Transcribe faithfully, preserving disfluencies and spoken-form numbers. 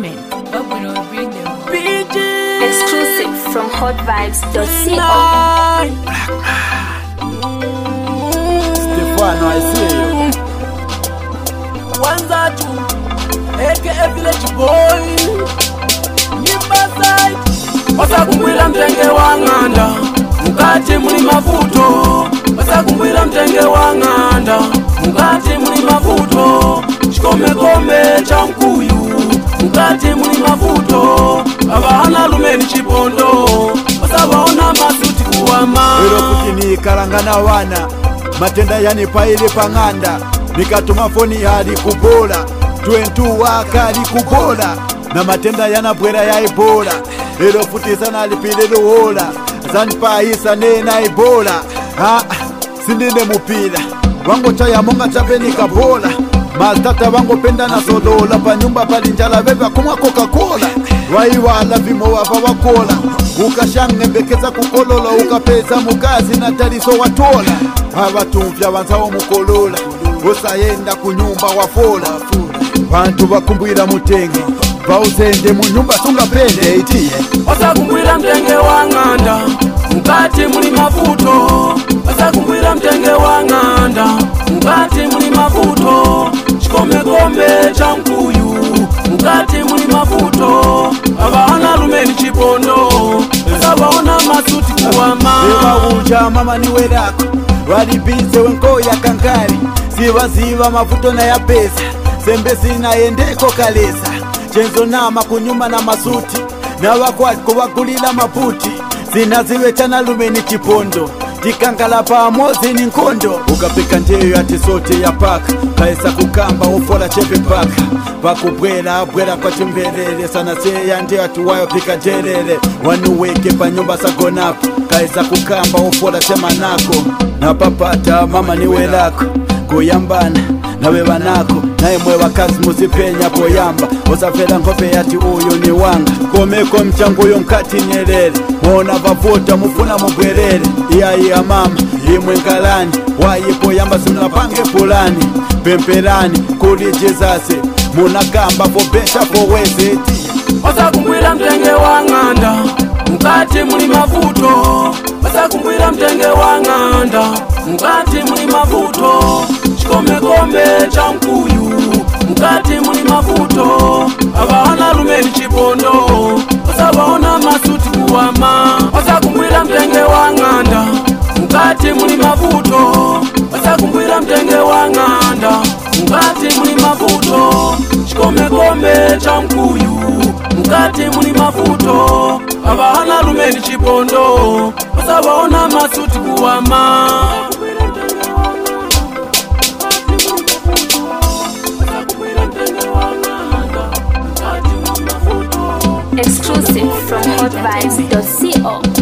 entertainment. But we don't bring them. Exclusive from hot vibes dot co. Stefano, I see you. Wanza tu, aka village boy. Nimba side. Wasa kumwila mtenge wanganda, mukati muli mafuto. Wasa kumwila mtenge wanganda, mukati muli mafuto. Chikome kome cha mkuyu, mukati muli mafuto. Abahana lumeni chipondo, wasa baona masuti kuwama. Wero kuti ni karangana wana, matenda yani paile panganda. Nikatuma foni hadi kubola, twentu wakali kubola. Na matenda yana bwera ya Ebola. Ero futi sana alipile luola, zanpa isa nena Ebola. Ha, sindine mupila, wango chaya monga chapeni kabola. Matata wango penda na sodola, pa nyumba pali njala beba kumwa Coca-Cola. Waiwala vimo wapa wakola, ukashange mbekeza kukolola, ukapeza mukazi na taliso watola. Hawa tumfya wanzao mukolola, usayenda kunyumba wafola. Bantu bakumbwira mutenge, bauzende mu nyumba sunga pende itiye. Wasa kumbwira mtenge wanganda, mukati muli mafuto. Wasa kumbwira mtenge wanganda, mukati muli mafuto. Chikome kome cha mkuyu, mukati muli mafuto. Abahana lumeni chipondo, wasa baona masuti kuwama. Ewa uja mama niwe lako, walibize wenko ya kankari. Siwa ziva mafuto na ya pesa, sembe sina endeko kalesa. Chenzo nama kunyuma na masuti, na wakwako wakulila maputi. Zina ziwe chana lumeni chipondo, tikangala pa mozi ni nkondo. Ukapika njeyo ati sote ya paka, kaisa kukamba ufola chepe paka. Pakubwela bwela kwa chimbelele, sana seya nje atuwayo pika jelele. Wanuweke pa nyumba sagonapo, kaisa kukamba ufola chema nako. Na papata mama niwe lako, kuyambana nawe banako. Nae mwe wakazi musipenya poyamba, osafela ngope yati uyo ni wanga. Komeko mchango yo mkati nyelele, mwona vavota mufuna mubwerele. Iya iya mama, imwe nkalani, waye poyamba simnapange pulani. Pemperani, kuli jezase, munakamba for better for weze. Wasa kumwila mtenge wanganda, mukati muli mafuto. Wasa kumwila mtenge wanganda, mukati muli mafuto. Chikome kome cha mkuyu, mukati muli mafuto. Abahana lumeni chipondo, wasa baona masuti kuwama. Wasa kumwila mtenge wanganda, mukati muli mafuto. Wasa kumwila mtenge wanganda, mukati muli mafuto. Chikome kome cha mkuyu, mukati muli mafuto. Abahana lumeni chipondo, wasa baona masuti kuwama. Exclusive from hot vibes dot co.